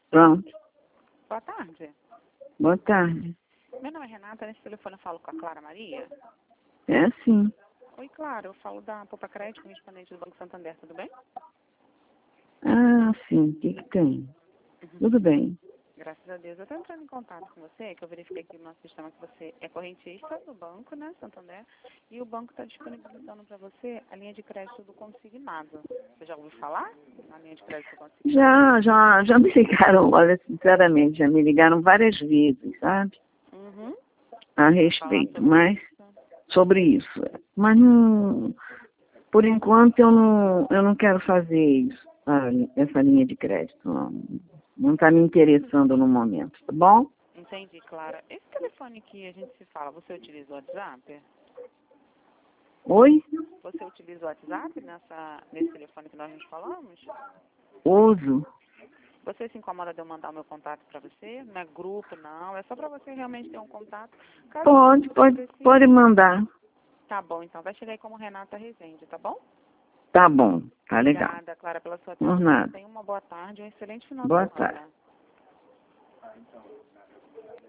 Pronto. Boa tarde. Boa tarde. Meu nome é Renata, nesse telefone eu falo com a Clara Maria. É assim. Oi, Clara, eu falo da Poupa Crédito, correspondente do Banco Santander, tudo bem? Ah, sim. O que que tem? Tudo bem. Graças a Deus. Eu estou entrando em contato com você, que eu verifiquei aqui no nosso sistema que você é correntista do banco, né, Santander, e o banco está disponibilizando para você a linha de crédito do consignado. Você já ouviu falar na linha de crédito do consignado? Já me ligaram, olha, sinceramente, já me ligaram várias vezes, sabe? Uhum. A Quer falar respeito, sobre mas isso? sobre isso. Mas não, por enquanto eu não quero fazer isso, essa linha de crédito, não. Não está me interessando no momento, tá bom? Entendi, Clara. Esse telefone que a gente se fala, você utiliza o WhatsApp? Oi? Você utiliza o WhatsApp nesse telefone que nós nos falamos? Uso. Você se incomoda de eu mandar o meu contato para você? Não é grupo, não. É só para você realmente ter um contato. Caso você precise... Pode mandar. Tá bom, então. Vai chegar aí como Renata Rezende, tá bom? Tá bom, tá legal. Obrigada, Clara, pela sua Por atenção. nada. Tenha uma boa tarde e um excelente final de Boa tarde. semana.